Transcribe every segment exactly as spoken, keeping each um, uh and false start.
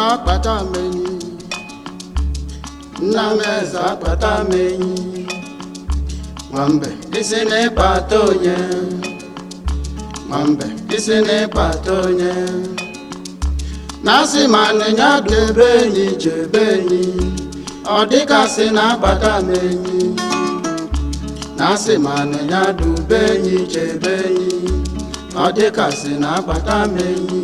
akpata m enyi nna m eze akpata m enyi nwambe isi n'ịkpata onye nwambe isi n'ịkpata onye na-asị ma nịnya debe enyi chebe enyi ọ dịgasị na-akpata m enyi na-asị ma nịnya dube enyi chebe enyi ọ dịgasị na-akpata m enyi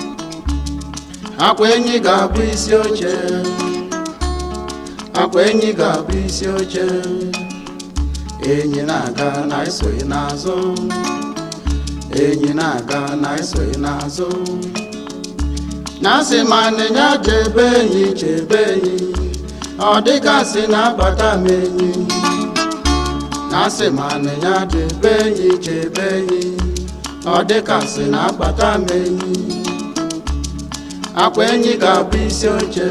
akwa enyi ga-abụ isi oche akwa enyi ga-abụ isi oche enyi na-aga na isoghị n'azụ enyi na-aga na isoghị n'azụ na-asị ma nịnya chebe enyi chebe enyi ọ dịgasị na-akpata m enyi na-asị ma nịnya chebe enyi chebe enyi ọ dịgasị na-akpata m enyi akwa enyi ga-abụ isi oche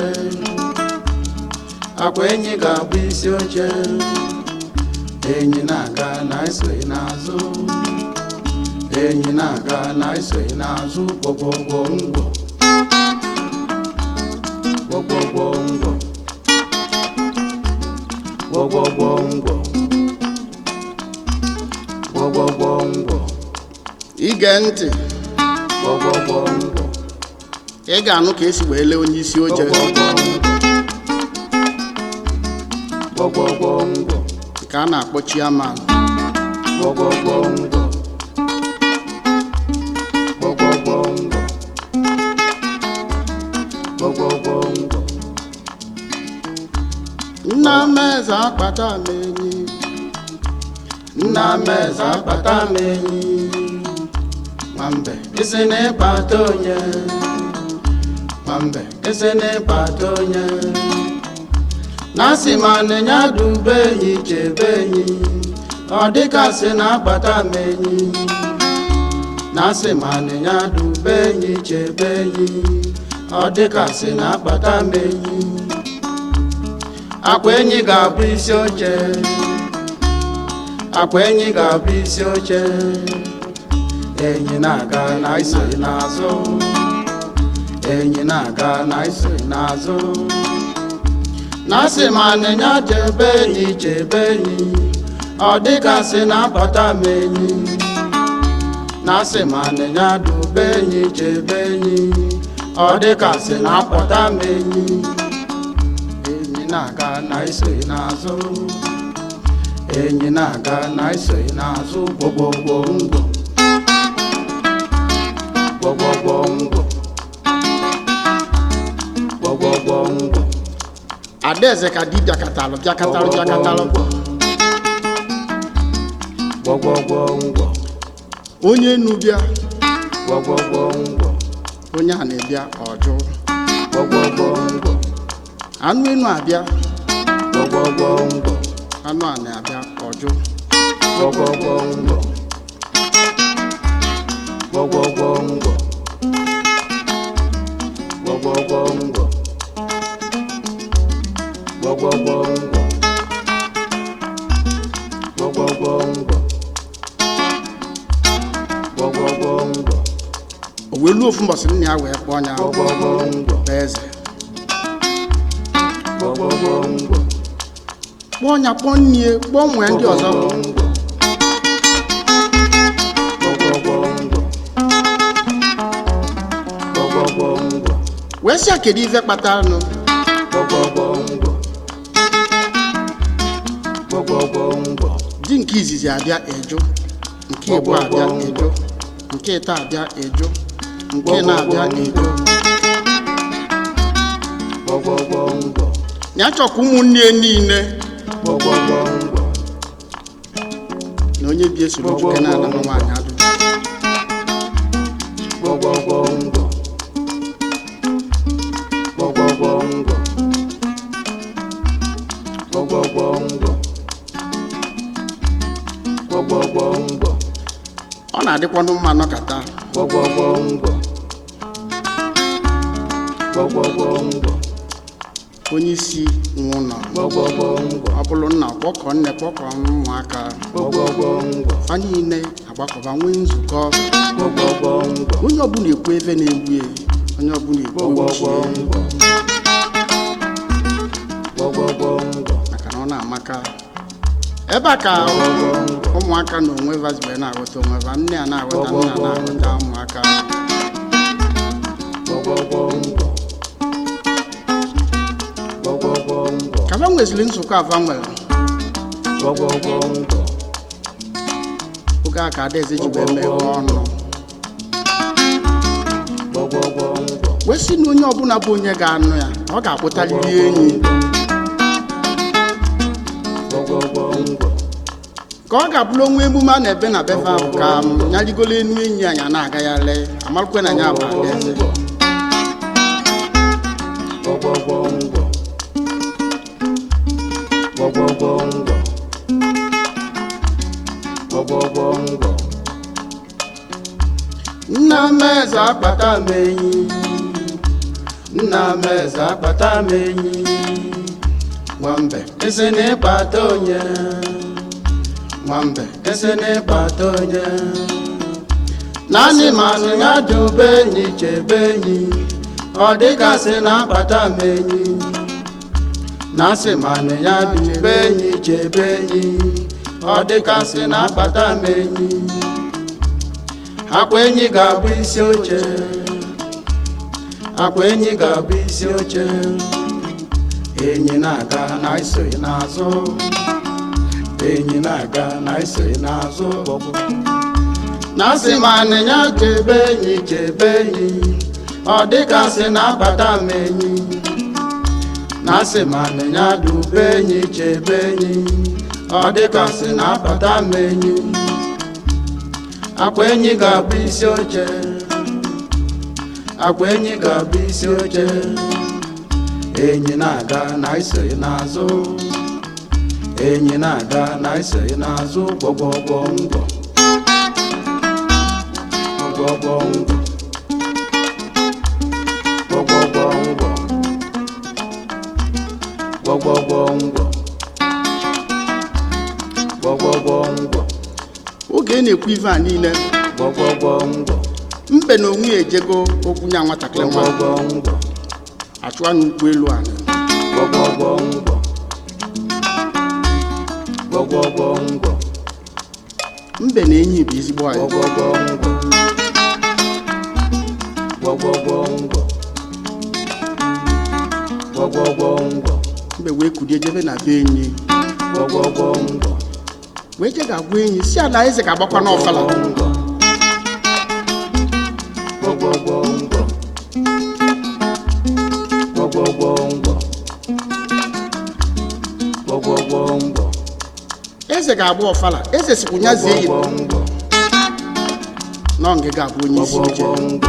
akwa enyi ga-abụ isi oche enyi na-aga na isoghị n'azụ enyi na-aga na isoghị n'azụ gbọgbọgbọ ngwọ gbọgbọgbọ ngwọ gbọgbọgbọ ngwọ gbọgbọgbọ ngwọ ige ntị gbọgbọgbọ ngwọ ị ga-anụ ka esi wee lee onye isi oche gbọgbọgbọ ngwọ ka a na-akpọ chairman gbọgbọgbọ ngwọ gbọgbọgbọ ngwọ gbọgbọgbọ ngwọ nna m eze akpata m enyi nna m eze akpata m enyi nwambe isi n'ịkpata onye nwambe isi n'ịkpata onye na-asị ma nịnya dube enyi chebe enyi ọ dịgasị na-akpata m enyi na-asị ma nịnya dube enyi chebe enyi ọ dịgasị na-akpata m enyi akwa enyi ga-abụ isi oche akwa enyi ga-abụ isi oche enyi na-aga na isoghị n'azụ enyi na-aga na isoghị n'azụ na-asị ma nịnya chebe enyi chebe enyi ọ dịgasị na-akpata m enyi na-asị ma nịnya dube enyi chebe enyi ọ dịgasị na-akpọta m enyi enyi na-aga na isoghị n'azụ enyi na-aga na isoghị n'azụ gbọgbọgbọ ngwọ gbọgbọgbọ ngwọ gbọgbọgbọ ngwọ Adaeze ka dibịa katalụ bịa katalụ bịa katalụ gbọgbọgbọ ngwọ onye enu bịa gbọgbọgbọ ngwọ onye a na-ebịa ọjụ gbọgbọgbọ ngwọ anụ enu abịa gbọgbọgbọ ngwọ anụ a na-abịa ọjụ gbọgbọgbọ ngwọ gbọgbọgbọ ngwọ gbọgbọgbọ ngwọ gbọgbọgbọ ngwọ gbọgbọgbọ ngwọ gbọgbọgbọ ngwọ o wee luo ofu mbọsị nna ya wee kpọọ ọnya gbọgbọgbọ ngwọ eze gbọgbọgbọ ngwọ kpọọ ọnya kpọọ nnie kpọọ nwee ndị ọzọ gbọgbọgbọ ngwọ gbọgbọgbọ ngwọ wee sị kedu ife kpatara nụ gbọgbọgbọ ngwọ gbọgbọgbọ ngwọ di nke izizi abịa eju nke igbo abịa eju nke ịta abịa eju nke na-abịa eju gbọgbọgbọ ngwọ ya chọkwa ụmụnne niile gbọgbọgbọ ngwọ na onye bi esoro nwoke na-ala nwaanyị adụ gbọgbọgbọ ngwọ gbọgbọgbọ ngwọ gbọgbọgbọ ngwọ gbọgbọgbọ ngwọ ọ na-adịkwanụ mma nọkata gbọgbọgbọ ngwọ gbọgbọgbọ ngwọ onye isi nwụnọ gbọgbọgbọ ngwọ ọ bụrụ nna kpọkọ nne kpọkọ ụmụaka gbọgbọgbọ ngwọ fa niile agbakọba nwee nzukọ gbọgbọgbọ ngwọ onye ọbụla ekwu ebe na-egbu onye ọbụla igbo maka na ọ na-amaka ebe a ka ụmụaka na onwe vazibe na-aghọta onwe va nne a na-aghọta nna na-aghọta ụmụaka ka va nwezili nzukọ ava nwere oge a ka adaeze jibe meghe ọnụ wee sị na onye ọbụla bụ onye ga-anụ ya ọ ga-akpụtaliri enyi ka ọ ga-abụrụ onwe emume a na-ebe na befe ahụ ka ya rigolo enu enyi anyị na-aga ya lee amarụkwe na ya bụ adaeze nna m eze akpata m enyi nna m eze akpata m enyi nwambe ese na-ịkpata onye nwambe ese na-ịkpata onye naanị manụ ya dube enyi chebe enyi ọ dịgasị na-akpata m enyi na-asị manụ ya dube enyi chebe enyi ọ dịgasị na-akpata m enyi akwa enyi ga-abụ isi oche akwa enyi ga-abụ isi oche enyi na-aga na isoghị n'azụ enyi na-aga na isoghị n'azụ na-asị ma anịnya chebe enyi chebe enyi ọ dịgasị na-akpata m enyi na-asị ma anịnya dube enyi chebe enyi ọ dịgasị na-akpata m enyi akwa enyi ga-abụ isi oche akwa enyi ga-abụ isi oche enyi na-aga na isoghị n'azụ enyi na-aga na isoghị n'azụ gbọgbọgbọ ngwọ gbọgbọgbọ ngwọ gbọgbọgbọ ngwọ gbọgbọgbọ ngwọ gbọgbọgbọ ngwọ oge ị na-ekwu ife a niile mbe na onwe ya ejego okwu nya nwatakịrị nwa achụwa n'ụkwụ elu a mbe na enyi bụ ezigbo anyị mbe wee kulie jebe na be enyi wee je ga-agwa enyi si ala eze ga-agbakwa n'ọfala eze ga-agba ọfala eze sikwu nyazie yi nọ nge ga-abụ onye isi oche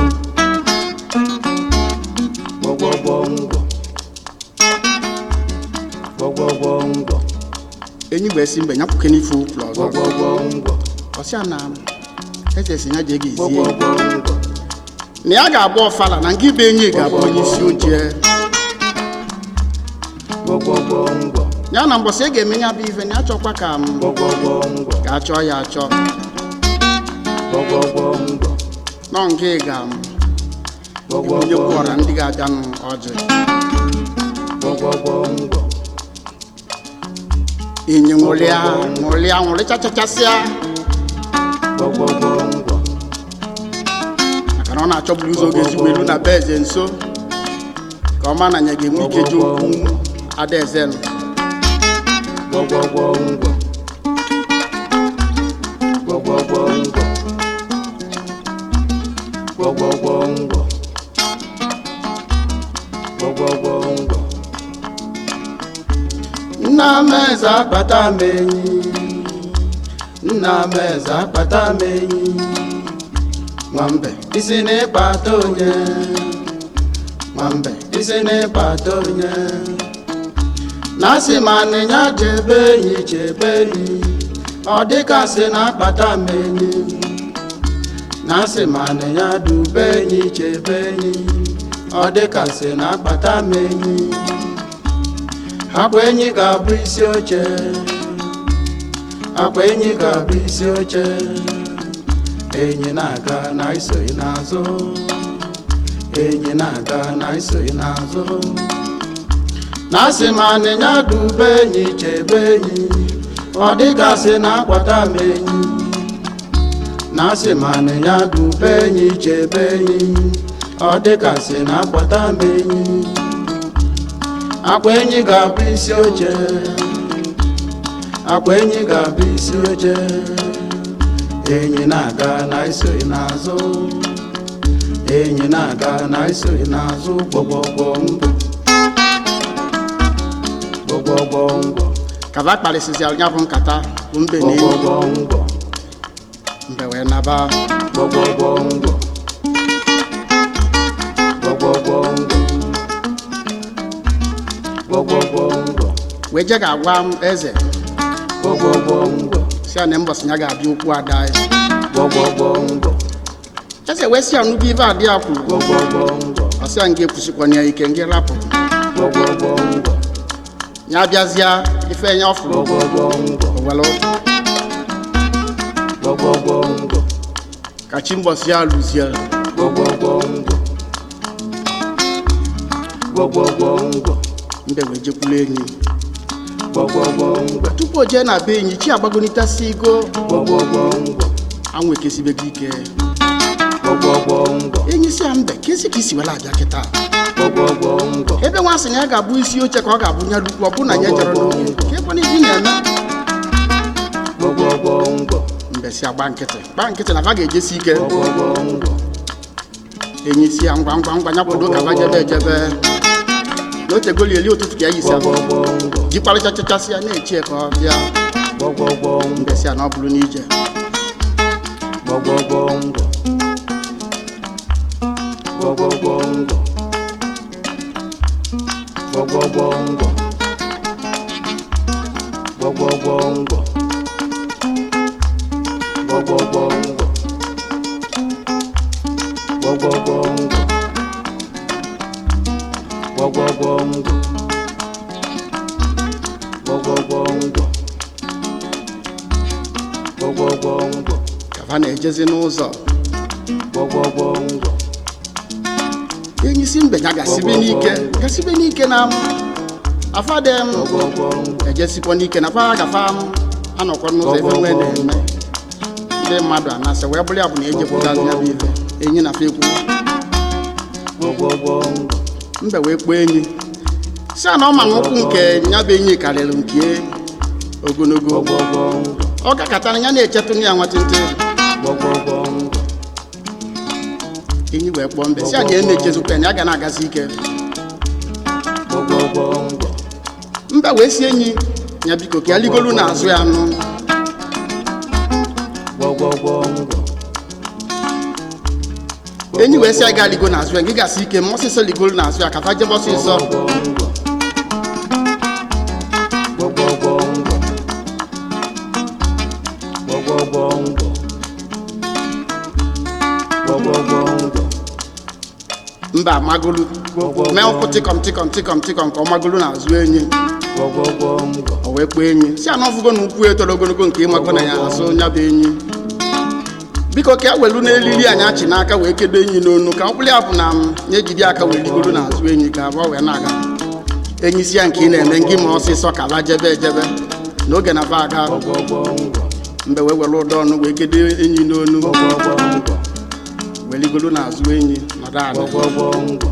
enyi gbe esi mbe nyapụke n'ife ụkwụ ọzọ ọsịa na eze si ya je ga ezie na ya ga-agba ọfala na nke ibe enyi ga-abụ onye isi oche ya na mbọsị ị ga-eme ya bụ ife na ya chọkwa ka m ga-achọ ya achọ nọ nke ga m onye kwụọra ndị ga-abịanụ ọjị enyi nwụrịa nwụrịa nwụrịchachachasịa maka na ọ na-achọburu ụzọ oge ezigbo elu na be eze nso ka ọ ma na ya ga-enwe ike ji okwu adaeze nọ nna m eze akpata m enyi nna m eze akpata m enyi nwambe isi na-ịkpata onye nwambe isi na-ịkpata onye na-asị ma anịnya chebe enyi chebe enyi ọ dịgasị na-akpata m enyi na-asị ma anịnya dube enyi chebe enyi ọ dịgasị na-akpata m enyi akwa enyi ga-abụ isi oche akwa enyi ga-abụ isi oche enyi na-aga na isoghị n'azụ enyi na-aga na isoghị n'azụ na-asị ma anịnya dube enyi chebe enyi ọ dịgasị na-akwata m enyi na-asị ma anịnya dube enyi chebe enyi ọ dịgasị na-akwata m enyi akwa enyi ga-abụ isi oche akwa enyi ga-abụ isi oche enyi na-aga na isoghị n'azụ enyi na-aga na isoghị n'azụ gbọgbọgbọ mbọ gbọgbọgbọ mbọ kaba kparịsịsị ya bụ nkata bụ mbe na gbọgbọgbọ mbọ mbe wee naba gbọgbọgbọ mbọ gbọgbọgbọ mbọ gbọgbọgbọ mbọ wee je ga-agwa m eze gbọgbọgbọ mbọ si ya na mbọsị ya ga-abịa okwu ada ya gbọgbọgbọ mbọ eze wee si ya nnukwu ibe adị ya kwuru gbọgbọgbọ mbọ ọsị ya nga ekwusikwana ya ike nga rapụ gbọgbọgbọ mbọ ya bịazịa ife ya ọfụrụ gbọgbọgbọ mbọ owelu gbọgbọgbọ mbọ ka chi mbọsị ya lụzie gbọgbọgbọ mbọ gbọgbọgbọ mbọ mbe wee jekwulu enyi gbọgbọgbọ mbọ tupu o jee na be enyi chi agbagonitasi igo gbọgbọgbọ mbọ anwụ ekesibego ike gbọgbọgbọ mbọ enyi si ya mbe kesi ka isi wela abịa kịta gbọgbọgbọ mbọ ebe nwa sị na ya ga-abụ isi oche ka ọ ga-abụ nya lukwu ọ bụ na ya jere n'oge ka ebe na ibi na-eme gbọgbọgbọ mbọ mbe si agba nkịtị gba nkịtị na va ga-ejesi ike gbọgbọgbọ mbọ enyi si ya ngwa ngwa ngwa nyakwado ka va jebe ejebe n'otegoli eli ụtụtụ ka ya yisi ahụ gbọgbọgbọ mbọ jikwarịcha chachasị ya na-echie ka ọ bịa gbọgbọgbọ mbọ mbe si ya na ọ bụrụ n'ije gbọgbọgbọ mbọ gbọgbọgbọ mbọ gbọgbọgbọ mbọ gbọgbọgbọ mbọ gbọgbọgbọ mbọ gbọgbọgbọ mbọ gbọgbọgbọ mbọ gbọgbọgbọ mbọ gbọgbọgbọ mbọ ka va na-ejezi n'ụzọ gbọgbọgbọ mbọ enyi si mbe ya gasibe n'ike gasibe n'ike na m afade m gbọgbọgbọ mbọ ejesikwa n'ike na fa gafa m anọkwa n'ụzọ ebe nwee na-eme ndị mmadụ anasị wee bụrụ ya bụ na ejepụtazi ya bụ ife enyi na fa ekwu gbọgbọgbọ mbọ mbe wee kpọọ enyi si a na ọ ma na ụkwụ nke ya bụ enyi karịrị nke ogologo gbọgbọgbọ mbọ ọ gakọtara ya na-echetụ ya nwatịntị gbọgbọgbọ mbọ enyi wee kpọọ mbe si a na na-echezikwa ya na ya ga na-agazi ike gbọgbọgbọ mbọ mbe wee si enyi ya biko ka ya ligolu n'azụ ya nụ gbọgbọgbọ mbọ enyi wee si ya ga ligo n'azụ ya gị gasị ike ma ọsịsọ ligolu n'azụ ya ka fa jebe ọsịsọ gbọgbọgbọ mbọ gbọgbọgbọ mbọ gbọgbọgbọ mbọ mba amagolu mee ụkwụ tịkọm tịkọm tịkọm tịkọm ka ọ magolu n'azụ enyi gbọgbọgbọ mbọ o wee kpọọ enyi si ana ọfụgo na ukwu etoro ogologo nke ịmago na ya azụ ya bụ enyi biko ka e welu n'elili anyị achị n'aka wee kedo enyi n'onu ka ọ bụrụ ya bụ na m na-ejide aka wee ligoro n'azụ enyi ka abụọ wee na-aga enyi si ya nke ị na-eme ngị ma ọsịsọ ka ba jebe ejebe n'oge na ba aga gbọgbọgbọ mbọ mgbe wee were ụdọ ọnụ wee kedo enyi n'onu gbọgbọgbọ mbọ wee ligoro n'azụ enyi nọdụ ala gbọgbọgbọ mbọ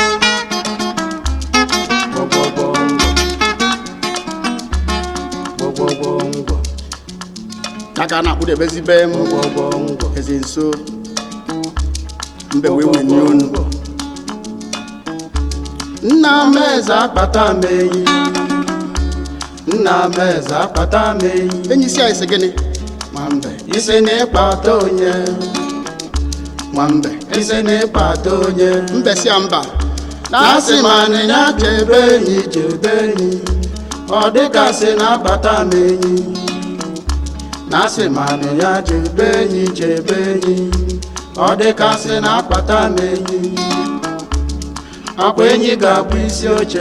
gbọgbọgbọ mbọ gbọgbọgbọ mbọ ya ka a na-akpụdebezibe m gbọgbọgbọ mbọ eze nso mbe wee wenye onu nna m eze akpata m enyi nna m eze akpata m enyi enyi si anyị sị gịnị nwambe isi na ịkpata onye nwambe isi na ịkpata onye mbe si ya mba na-asị ma anịnya chebe enyi chebe enyi ọ dịgasị na-akpata m enyi na-asị ma anịnya chebe enyi chebe enyi ọ dịgasị na-akpata m enyi akwa enyi ga-abụ isi oche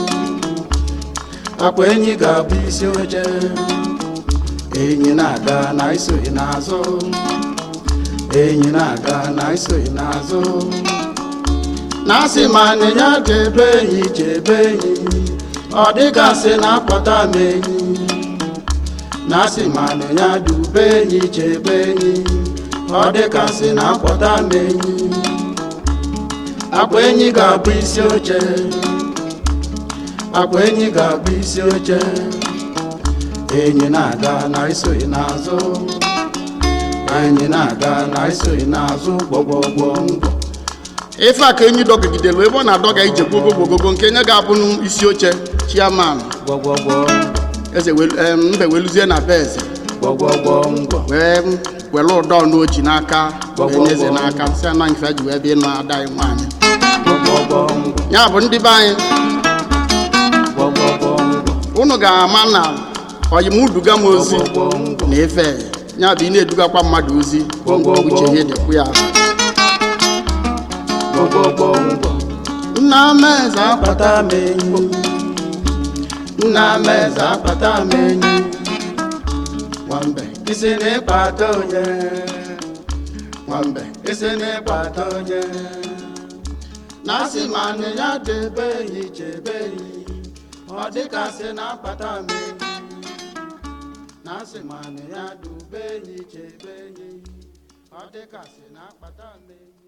akwa enyi ga-abụ isi oche enyi na-aga na isoghị n'azụ enyi na-aga na isoghị n'azụ na-asị ma nịnya chebe enyi chebe enyi ọ dịgasị na-akpọta m enyi na-asị ma nịnya dube enyi chebe enyi ọ dịgasị na-akpọta m enyi akwa enyi ga-abụ isi oche akwa enyi ga-abụ isi oche enyi na-aga na isoghị n'azụ enyi na-aga na isoghị n'azụ gbọgbọgbọ ngwọ ife a ka enyi dọgidelu ebe ọ na-adọga ije gbogogogogo nke nye ga-abụ isi oche chairman gbọgbọgbọ eze mbe weluzie na be eze gbọgbọgbọ ngwọ wee were ụdọ n'oji n'aka wee eze n'aka si ana ife ji wee bịa ịnụ ada anyị nwaanyị gbọgbọgbọ ngwọ ya bụ ndị be anyị gbọgbọgbọ ngwọ unu ga-ama na oyimuduga m ozi na ife ya bụ ị na-edugakwa mmadụ ozi uche ya dịkwu ya nna m eze akpata m enyi nna m eze akpata m enyi nwambe isi n'ịkpata onye nwambe isi n'ịkpata onye na-asị ma nịnya debe enyi chebe enyi ọ dịgasị na-akpata m enyi na-asị ma nịnya dube enyi chebe enyi ọ dịgasị na-akpata m enyi